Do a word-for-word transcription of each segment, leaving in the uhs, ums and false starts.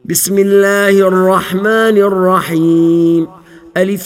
بسم الله الرحمن الرحيم. ألف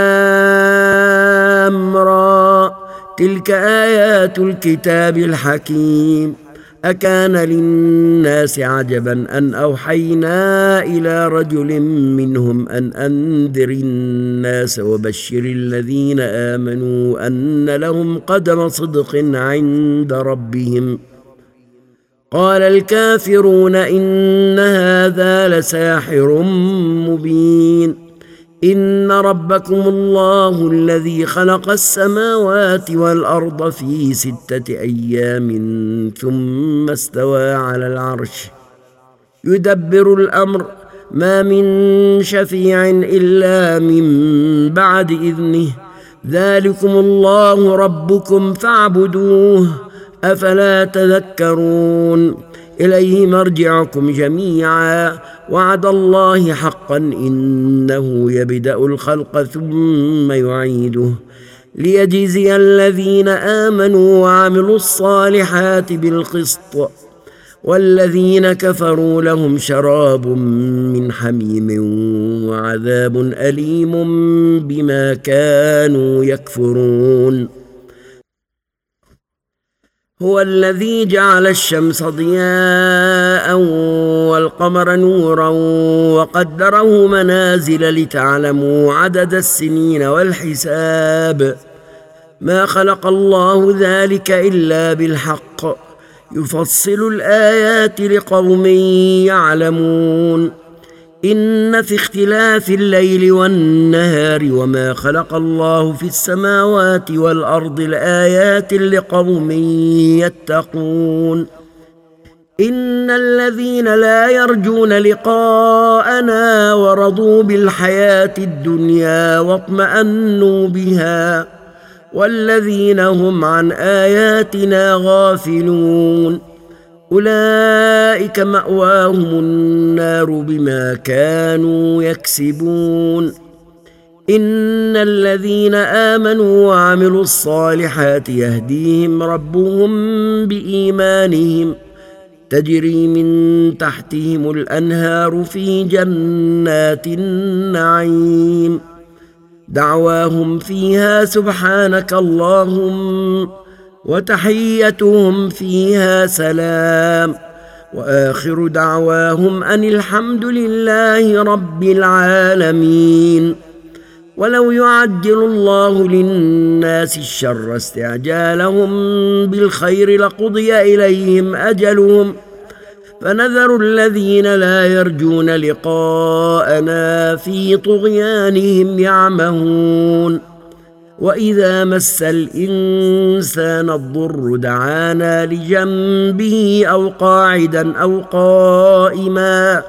لام را، تلك آيات الكتاب الحكيم. أكان للناس عجبا أن أوحينا إلى رجل منهم أن أنذر الناس وبشر الذين آمنوا أن لهم قدم صدق عند ربهم. قال الكافرون إن هذا لساحر مبين. إن ربكم الله الذي خلق السماوات والأرض في ستة أيام ثم استوى على العرش يدبر الأمر، ما من شفيع إلا من بعد إذنه. ذلكم الله ربكم فاعبدوه، أفلا تذكرون. إليه مرجعكم جميعا، وعد الله حقا إنه يبدأ الخلق ثم يعيده ليجزي الذين آمنوا وعملوا الصالحات بالقسط، والذين كفروا لهم شراب من حميم وعذاب أليم بما كانوا يكفرون. هو الذي جعل الشمس ضياء والقمر نورا وقدره منازل لتعلموا عدد السنين والحساب، ما خلق الله ذلك إلا بالحق، يفصل الآيات لقوم يعلمون. إن في اختلاف الليل والنهار وما خلق الله في السماوات والأرض لآيات لقوم يتقون. إن الذين لا يرجون لقاءنا ورضوا بالحياة الدنيا واطمأنوا بها، والذين هم عن آياتنا غافلون، أولئك مأواهم النار بما كانوا يكسبون. إن الذين آمنوا وعملوا الصالحات يهديهم ربهم بإيمانهم، تجري من تحتهم الأنهار في جنات النعيم، دعواهم فيها سبحانك اللهم، وتحيتهم فيها سلام، وآخر دعواهم أن الحمد لله رب العالمين. ولو يعجل الله للناس الشر استعجالهم بالخير لقضي إليهم أجلهم، فنذر الذين لا يرجون لقاءنا في طغيانهم يعمهون. وإذا مس الإنسان الضر دعانا لجنبه أو قاعدا أو قائما،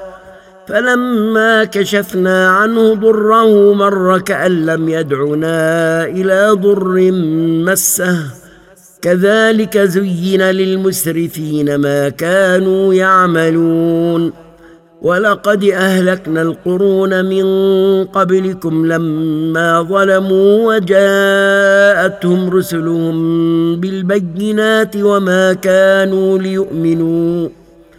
فلما كشفنا عنه ضره مر كأن لم يدعنا إلى ضر مسه، كذلك زين للمسرفين ما كانوا يعملون. ولقد أهلكنا القرون من قبلكم لما ظلموا وجاءتهم رسلهم بالبينات وما كانوا ليؤمنوا،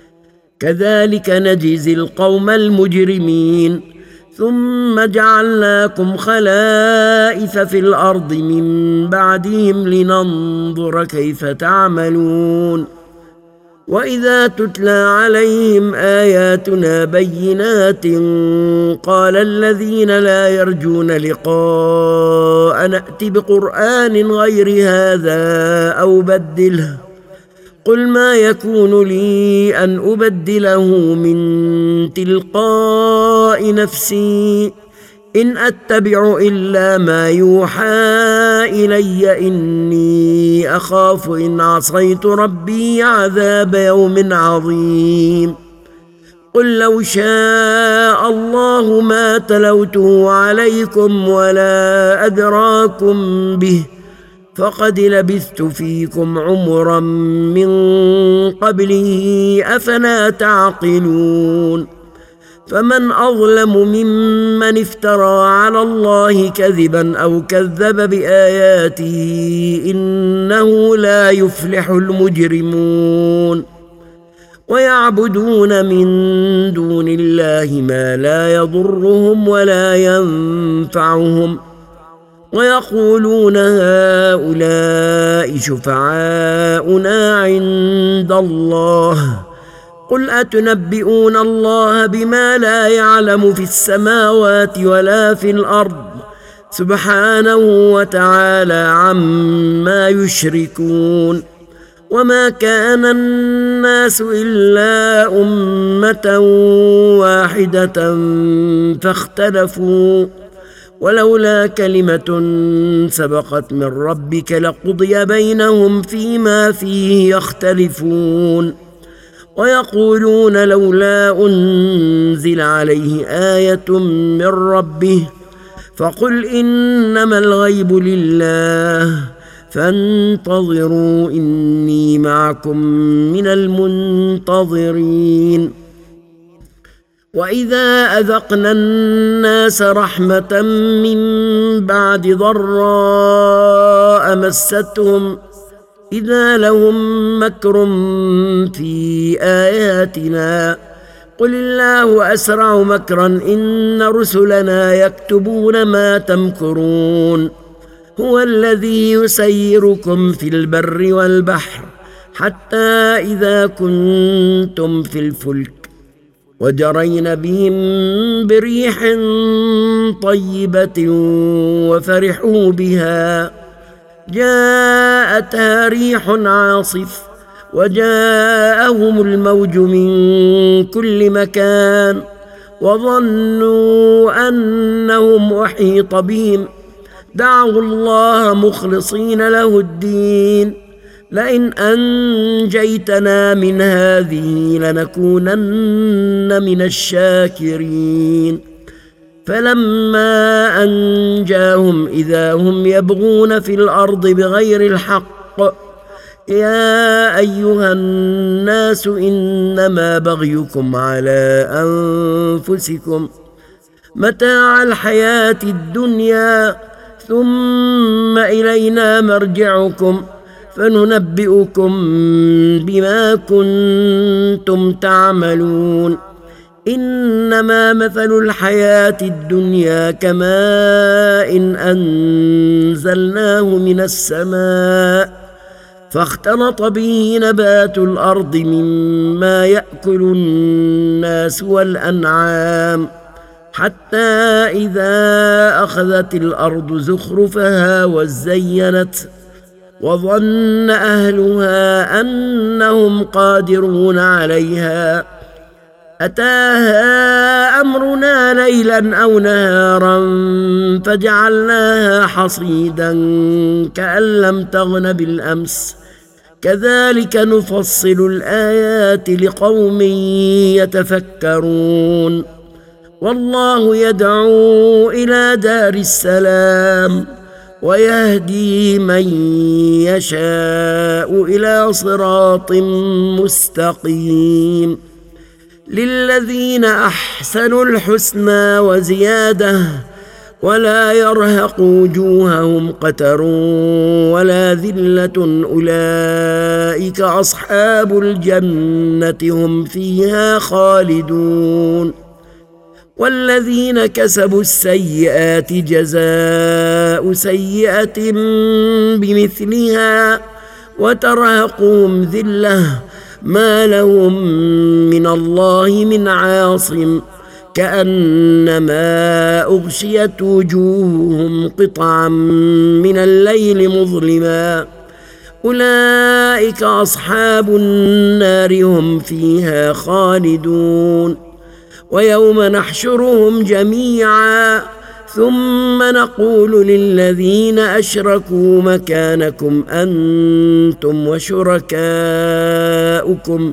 كذلك نجزي القوم المجرمين. ثم جعلناكم خلائف في الأرض من بعدهم لننظر كيف تعملون. وإذا تتلى عليهم آياتنا بينات قال الذين لا يرجون لقاء نأت بقرآن غير هذا أو بدله، قل ما يكون لي أن أبدله من تلقاء نفسي، إن أتبع إلا ما يوحى إلي إني أخاف إن عصيت ربي عذاب يوم عظيم. قل لو شاء الله ما تلوته عليكم ولا أدراكم به، فقد لبثت فيكم عمرا من قبله، أفلا تعقلون. فمن أظلم ممن افترى على الله كذبا أو كذب بآياته، إنه لا يفلح المجرمون. ويعبدون من دون الله ما لا يضرهم ولا ينفعهم ويقولون هؤلاء شفعاؤنا عند الله قل أتنبئون الله بما لا يعلم في السماوات ولا في الأرض سبحانه وتعالى عما يشركون وما كان الناس إلا أمة واحدة فاختلفوا ولولا كلمة سبقت من ربك لقضي بينهم فيما فيه يختلفون ويقولون لولا أنزل عليه آية من ربه فقل إنما الغيب لله فانتظروا إني معكم من المنتظرين وإذا أذقنا الناس رحمة من بعد ضراء مستهم إذا لهم مكر في آياتنا قل الله أسرع مكرا إن رسلنا يكتبون ما تمكرون هو الذي يسيركم في البر والبحر حتى إذا كنتم في الفلك وجرين بهم بريح طيبة وفرحوا بها جاءتها ريح عاصف وجاءهم الموج من كل مكان وظنوا أنهم أحيط بهم دعوا الله مخلصين له الدين لئن أنجيتنا من هذه لنكونن من الشاكرين فلما أنجاهم إذا هم يبغون في الأرض بغير الحق يا أيها الناس إنما بغيكم على أنفسكم متاع الحياة الدنيا ثم إلينا مرجعكم فننبئكم بما كنتم تعملون إنما مثل الحياة الدنيا كماء إن أنزلناه من السماء فاختلط به نبات الأرض مما يأكل الناس والأنعام حتى إذا أخذت الأرض زخرفها وزينت وظن أهلها أنهم قادرون عليها أتاها أمرنا ليلا أو نهارا فجعلناها حصيدا كأن لم تغن بالأمس كذلك نفصل الآيات لقوم يتفكرون والله يدعو إلى دار السلام ويهدي من يشاء إلى صراط مستقيم للذين أحسنوا الحسنى وزيادة ولا يرهق وجوههم قتر ولا ذلة أولئك أصحاب الجنة هم فيها خالدون والذين كسبوا السيئات جزاء سيئة بمثلها وترهقهم ذلة ما لهم من الله من عاصم كأنما أغشيت وجوههم قطعا من الليل مظلما أولئك أصحاب النار هم فيها خالدون ويوم نحشرهم جميعا ثم نقول للذين أشركوا مكانكم أنتم وشركاؤكم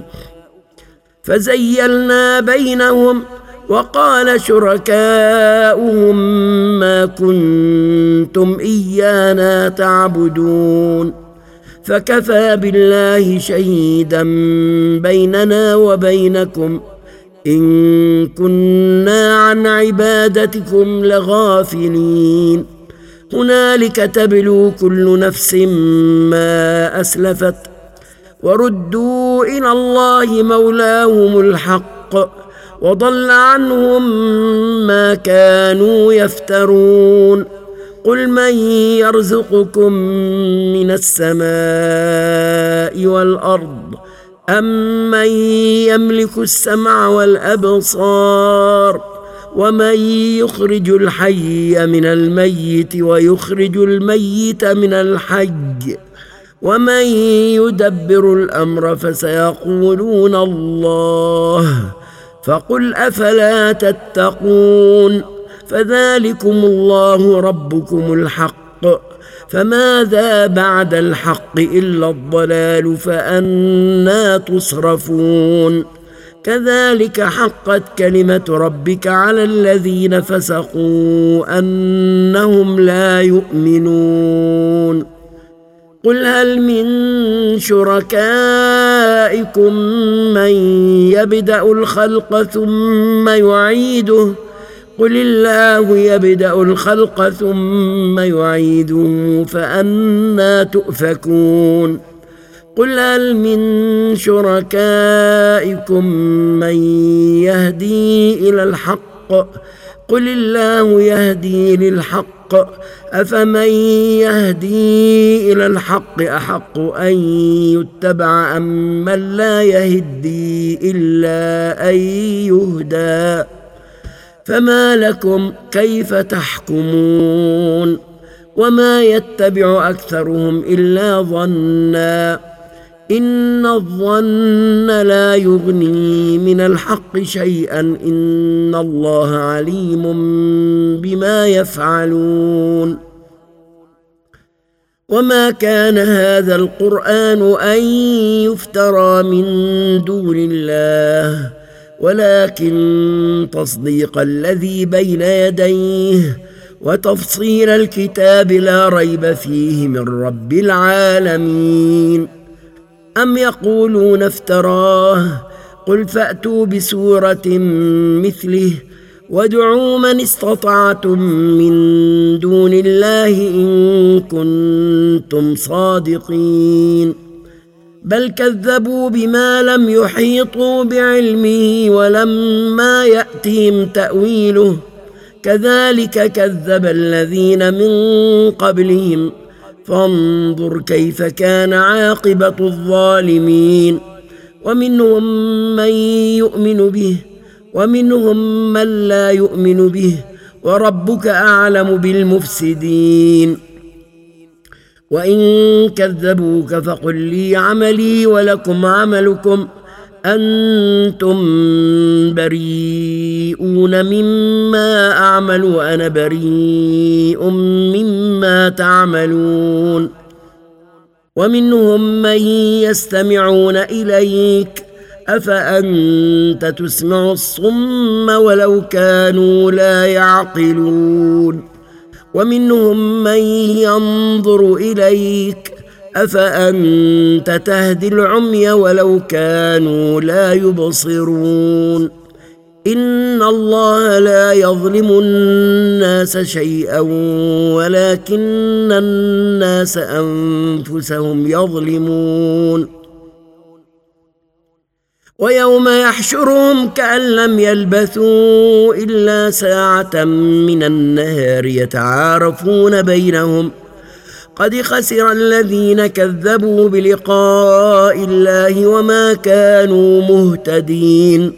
فزيلنا بينهم وقال شركاؤهم ما كنتم إيانا تعبدون فكفى بالله شهيدا بيننا وبينكم إن كنا عن عبادتكم لغافلين هنالك تبلو كل نفس ما أسلفت وردوا إلى الله مولاهم الحق وضل عنهم ما كانوا يفترون. قل من يرزقكم من السماء والأرض أم من يملك السمع والأبصار ومن يخرج الحي من الميت ويخرج الميت من الحي ومن يدبر الأمر فسيقولون الله فقل أفلا تتقون. فذلكم الله ربكم الحق فماذا بعد الحق إلا الضلال فأنى تصرفون. كذلك حقت كلمة ربك على الذين فسقوا أنهم لا يؤمنون. قل هل من شركائكم من يبدأ الخلق ثم يعيده قل الله يبدأ الخلق ثم يعيده فأنى تؤفكون. قل هل من شركائكم من يهدي إلى الحق قل الله يهدي للحق أفمن يهدي إلى الحق أحق أن يتبع أم من لا يهدي إلا أن يهدى. فما لكم كيف تحكمون. وما يتبع أكثرهم إلا ظنا إن الظن لا يغني من الحق شيئا إن الله عليم بما يفعلون. وما كان هذا القرآن أن يفترى من دون الله ولكن تصديق الذي بين يديه وتفصيل الكتاب لا ريب فيه من رب العالمين. أم يقولون افتراه قل فأتوا بسورة مثله وادعوا من استطعتم من دون الله إن كنتم صادقين. بل كذبوا بما لم يحيطوا بعلمه ولما يأتهم تأويله كذلك كذب الذين من قبلهم فانظر كيف كان عاقبة الظالمين. ومنهم من يؤمن به ومنهم من لا يؤمن به وربك أعلم بالمفسدين. وإن كذبوك فقل لي عملي ولكم عملكم أنتم بريئون مما أعمل وأنا بريء مما تعملون. ومنهم من يستمعون إليك أفأنت تسمع الصم ولو كانوا لا يعقلون. ومنهم من ينظر إليك أفأنت تهدي العمي ولو كانوا لا يبصرون. إن الله لا يظلم الناس شيئا ولكن الناس أنفسهم يظلمون. ويوم يحشرهم كأن لم يلبثوا إلا ساعة من النهار يتعارفون بينهم قد خسر الذين كذبوا بلقاء الله وما كانوا مهتدين.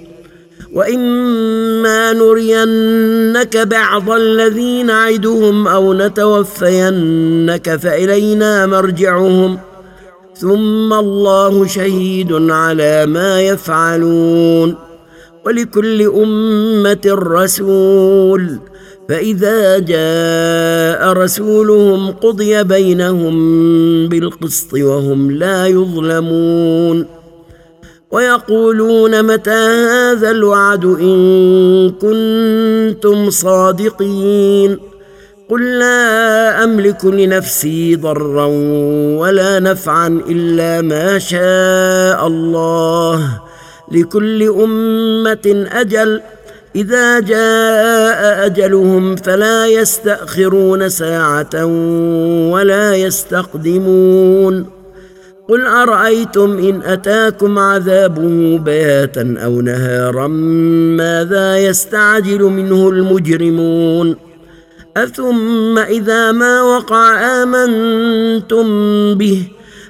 وإما نرينك بعض الذي نعدهم أو نتوفينك فإلينا مرجعهم ثم الله شهيد على ما يفعلون. ولكل أمة رسول فإذا جاء رسولهم قضي بينهم بالقسط وهم لا يظلمون. ويقولون متى هذا الوعد إن كنتم صادقين. قل لا أملك لنفسي ضرا ولا نفعا إلا ما شاء الله لكل أمة أجل إذا جاء أجلهم فلا يستأخرون ساعة ولا يستقدمون. قل أرأيتم إن أتاكم عذابه بياتا أو نهارا ماذا يستعجل منه المجرمون أثم إذا ما وقع آمنتم به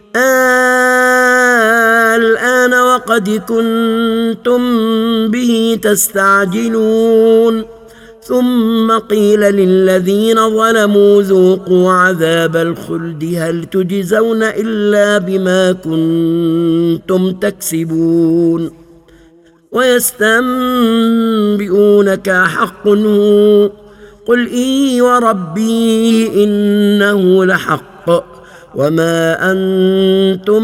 الآن وقد كنتم به تستعجلون ثم قيل للذين ظلموا ذوقوا عذاب الخلد هل تجزون إلا بما كنتم تكسبون ويستنبئونك حق هو قل إي وربي إنه لحق وما أنتم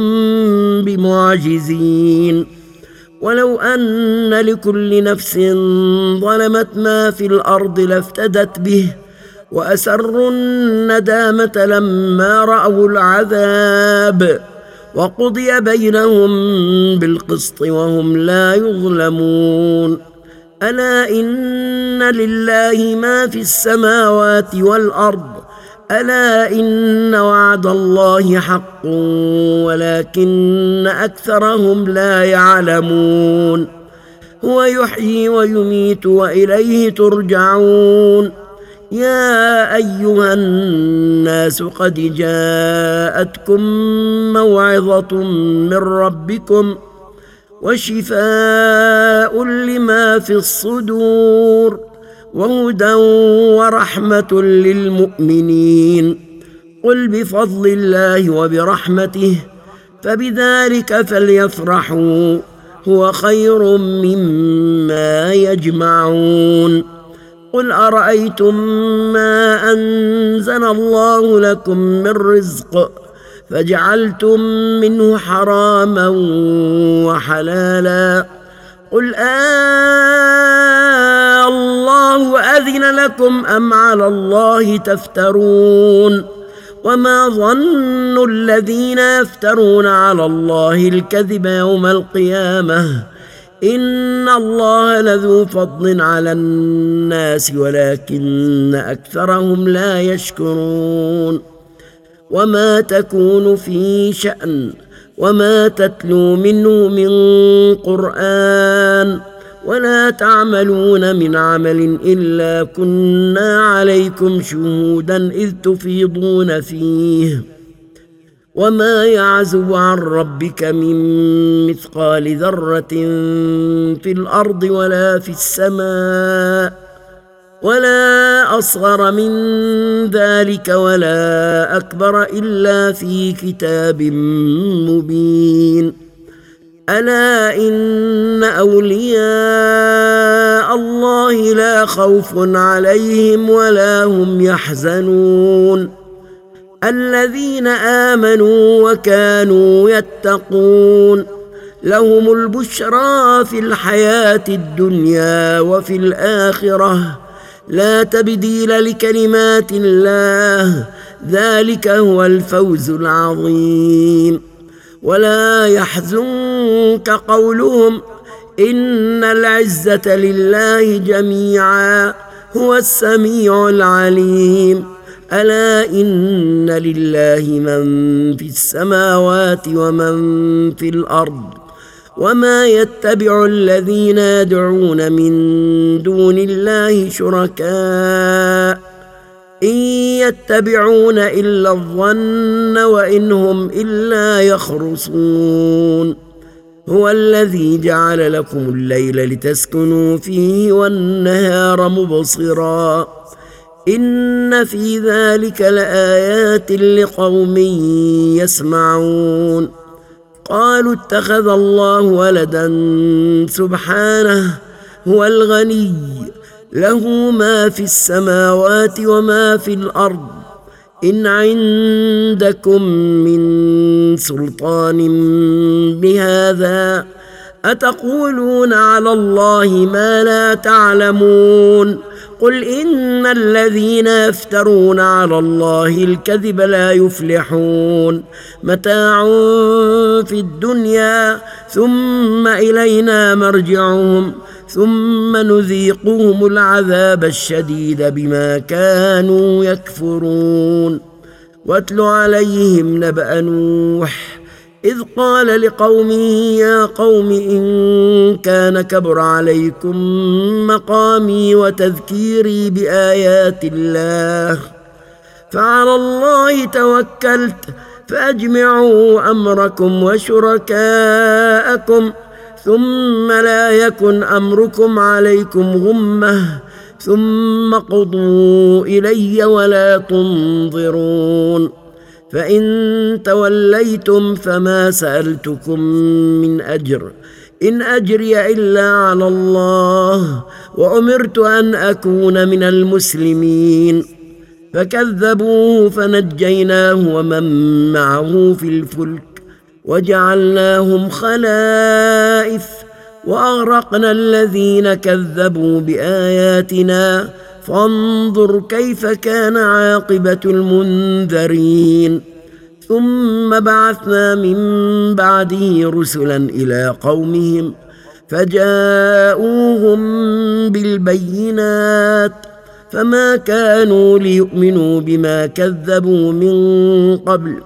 بمعجزين ولو أن لكل نفس ظلمت ما في الأرض لافتدت به وأسروا الندامة لما رأوا العذاب وقضي بينهم بالقسط وهم لا يظلمون ألا إن لله ما في السماوات والأرض ألا إن وعد الله حق ولكن أكثرهم لا يعلمون هو يحيي ويميت وإليه ترجعون يا أيها الناس قد جاءتكم موعظة من ربكم وشفاء لما في الصدور وهدى ورحمة للمؤمنين قل بفضل الله وبرحمته فبذلك فليفرحوا هو خير مما يجمعون قل أرأيتم ما أنزل الله لكم من رزق فجعلتم منه حراما وحلالا قل آه الله أذن لكم أم على الله تفترون وما ظن الذين يفترون على الله الكذب يوم القيامة إن الله لذو فضل على الناس ولكن أكثرهم لا يشكرون وما تكون في شأن وما تتلو منه من قرآن ولا تعملون من عمل إلا كنا عليكم شهودا إذ تفيضون فيه وما يعزب عن ربك من مثقال ذرة في الأرض ولا في السماء ولا أصغر من ذلك ولا أكبر إلا في كتاب مبين ألا إن أولياء الله لا خوف عليهم ولا هم يحزنون الذين آمنوا وكانوا يتقون لهم البشرى في الحياة الدنيا وفي الآخرة لا تبديل لكلمات الله ذلك هو الفوز العظيم ولا يحزنك قولهم إن العزة لله جميعا هو السميع العليم ألا إن لله من في السماوات ومن في الأرض وما يتبع الذين يدعون من دون الله شركاء إن يتبعون إلا الظن وإن هم إلا يخرصون هو الذي جعل لكم الليل لتسكنوا فيه والنهار مبصرا إن في ذلك لآيات لقوم يسمعون قالوا اتخذ الله ولدا سبحانه هو الغني له ما في السماوات وما في الأرض إن عندكم من سلطان بهذا أتقولون على الله ما لا تعلمون قل إن الذين يفترون على الله الكذب لا يفلحون متاع في الدنيا ثم إلينا مرجعهم ثم نذيقهم العذاب الشديد بما كانوا يكفرون واتل عليهم نبأ نوح إذ قال لقومه يا قوم إن كان كبر عليكم مقامي وتذكيري بآيات الله فعلى الله توكلت فأجمعوا أمركم وشركاءكم ثم لا يكن أمركم عليكم غمة ثم قضوا إلي ولا تنظرون فإن توليتم فما سألتكم من أجر إن أجري إلا على الله وأمرت أن أكون من المسلمين فكذبوه فنجيناه ومن معه في الفلك وجعلناهم خلائف وأغرقنا الذين كذبوا بآياتنا فانظر كيف كان عاقبة المنذرين ثم بعثنا من بعده رسلا إلى قومهم فجاءوهم بالبينات فما كانوا ليؤمنوا بما كذبوا من قبل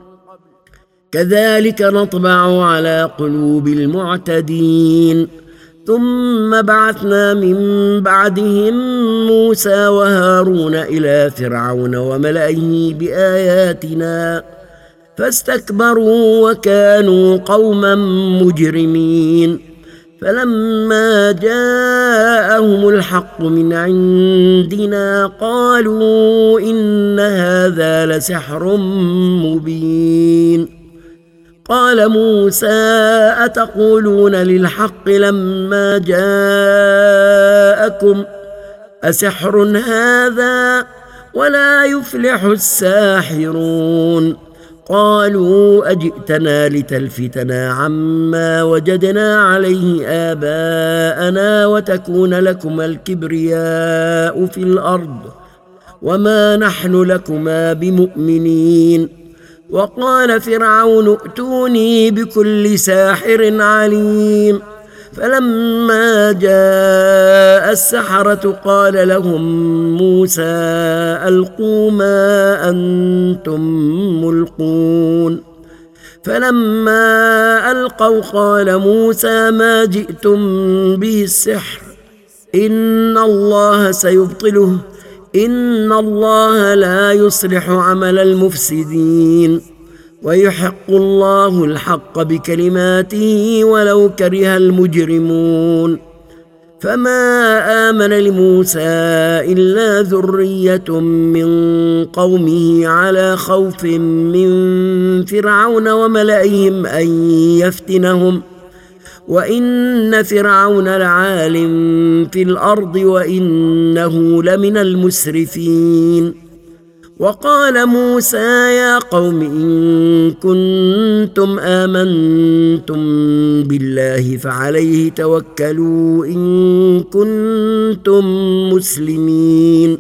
كذلك نطبع على قلوب المعتدين ثم بعثنا من بعدهم موسى وهارون إلى فرعون وملئه بآياتنا فاستكبروا وكانوا قوما مجرمين فلما جاءهم الحق من عندنا قالوا إن هذا لسحر مبين قال موسى أتقولون للحق لما جاءكم أسحر هذا ولا يفلح الساحرون قالوا أجئتنا لتلفتنا عما وجدنا عليه آباءنا وتكون لكما الكبرياء في الأرض وما نحن لكما بمؤمنين وقال فرعون ائتوني بكل ساحر عليم فلما جاء السحرة قال لهم موسى ألقوا ما أنتم ملقون فلما ألقوا قال موسى ما جئتم به السحر إن الله سيبطله إن الله لا يصلح عمل المفسدين ويحق الله الحق بكلماته ولو كره المجرمون فما آمن لموسى إلا ذرية من قومه على خوف من فرعون وملئهم أن يفتنهم وإن فرعون لعال في الأرض وإنه لمن المسرفين وقال موسى يا قوم إن كنتم آمنتم بالله فعليه توكلوا إن كنتم مسلمين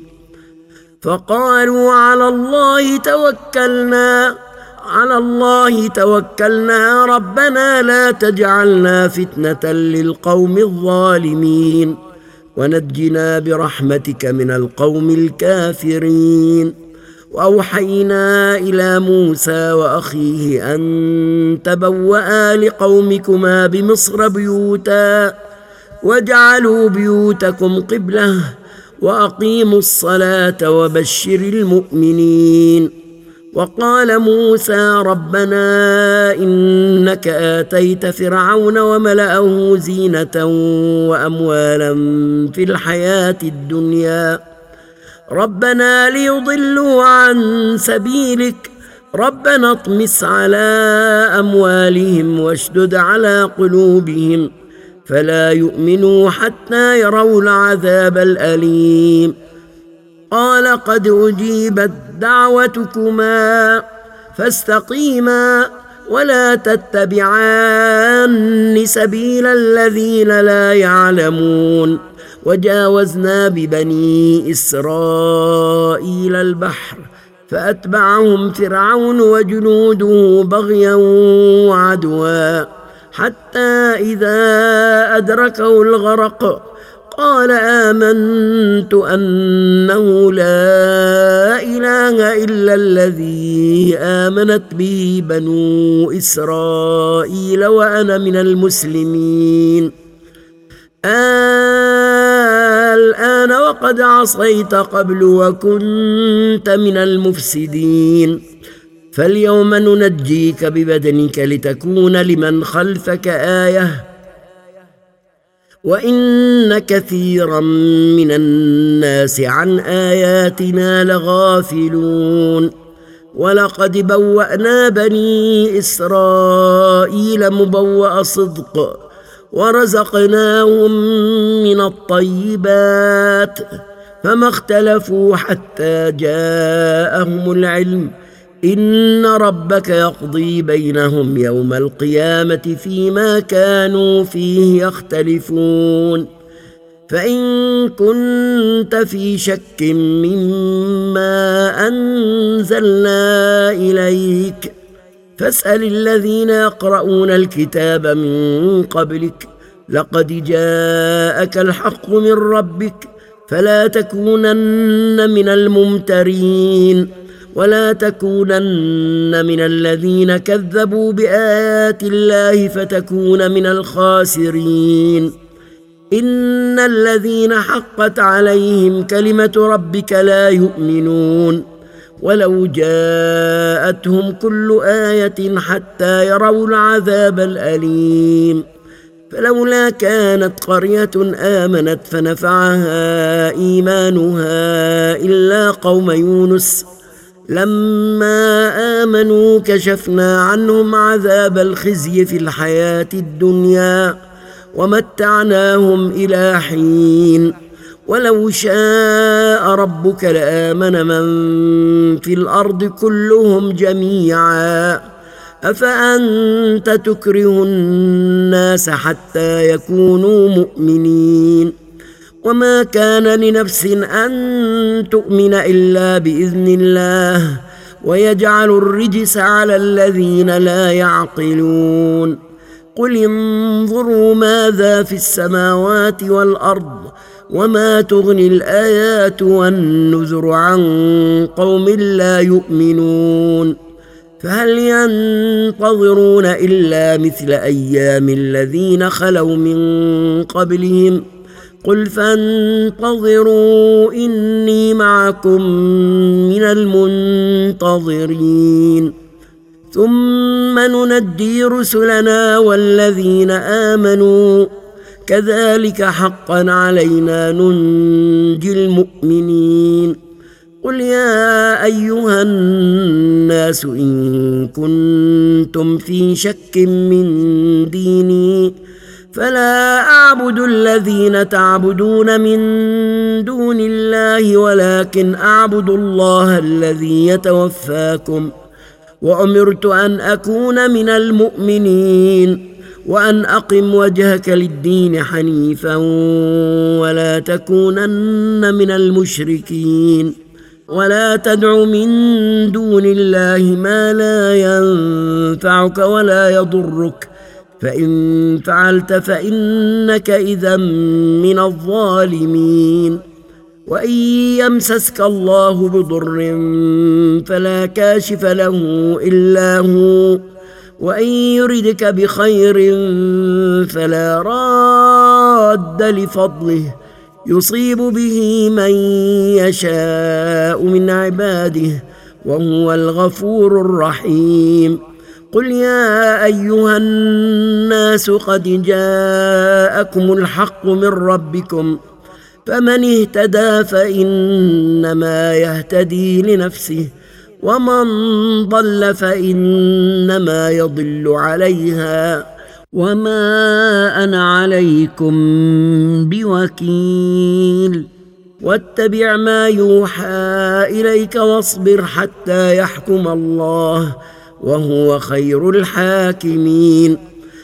فقالوا على الله توكلنا على الله توكلنا ربنا لا تجعلنا فتنة للقوم الظالمين ونجنا برحمتك من القوم الكافرين وأوحينا إلى موسى وأخيه أن تبوأ لقومكما بمصر بيوتا واجعلوا بيوتكم قبلة وأقيموا الصلاة وبشر المؤمنين وقال موسى ربنا إنك آتيت فرعون وملأه زينة وأموالا في الحياة الدنيا ربنا ليضلوا عن سبيلك ربنا اطمس على أموالهم واشدد على قلوبهم فلا يؤمنوا حتى يروا العذاب الأليم قال قد أجيبت دعوتكما فاستقيما ولا تتبعان سبيل الذين لا يعلمون وجاوزنا ببني إسرائيل البحر فأتبعهم فرعون وجنوده بغيا وعدوا حتى إذا أدركه الغرق قال آمنت أنه لا إله إلا الذي آمنت به بنو إسرائيل وأنا من المسلمين. الآن وقد عصيت قبل وكنت من المفسدين، فاليوم ننجيك ببدنك لتكون لمن خلفك آية، وإن كثيرا من الناس عن آياتنا لغافلون. ولقد بوأنا بني إسرائيل مبوأ صدق ورزقناهم من الطيبات فما اختلفوا حتى جاءهم العلم، إن ربك يقضي بينهم يوم القيامة فيما كانوا فيه يختلفون. فإن كنت في شك مما أنزلنا إليك فاسأل الذين يقرؤون الكتاب من قبلك، لقد جاءك الحق من ربك، فلا تكونن من الممترين، ولا تكونن من الذين كذبوا بآيات الله فتكون من الخاسرين. إن الذين حقت عليهم كلمة ربك لا يؤمنون، ولو جاءتهم كل آية حتى يروا العذاب الأليم. فلولا كانت قرية آمنت فنفعها إيمانها إلا قوم يونس لما آمنوا كشفنا عنهم عذاب الخزي في الحياة الدنيا ومتعناهم إلى حين. ولو شاء ربك لآمن من في الأرض كلهم جميعا، أفأنت تكره الناس حتى يكونوا مؤمنين؟ وما كان لنفس أن تؤمن إلا بإذن الله، ويجعل الرجس على الذين لا يعقلون. قل انظروا ماذا في السماوات والأرض وما تغني الآيات والنذر عن قوم لا يؤمنون. فهل ينتظرون إلا مثل أيام الذين خلوا من قبلهم؟ قل فانتظروا إني معكم من المنتظرين. ثم ننجي رسلنا والذين آمنوا كذلك حقا علينا ننجي المؤمنين. قل يا أيها الناس إن كنتم في شك من ديني فلا أعبد الذين تعبدون من دون الله، ولكن أعبد الله الذي يتوفاكم، وأمرت أن أكون من المؤمنين، وأن أقم وجهك للدين حنيفا ولا تكونن من المشركين، ولا تدع من دون الله ما لا ينفعك ولا يضرك، فإن فعلت فإنك إذا من الظالمين. وإن يمسسك الله بضر فلا كاشف له إلا هو، وإن يردك بخير فلا راد لفضله، يصيب به من يشاء من عباده، وهو الغفور الرحيم. قل يا أيها الناس قد جاءكم الحق من ربكم، فمن اهتدى فإنما يهتدي لنفسه، ومن ضل فإنما يضل عليها، وما أنا عليكم بوكيل. واتبع ما يوحى إليك واصبر حتى يحكم الله، وهو خير الحاكمين.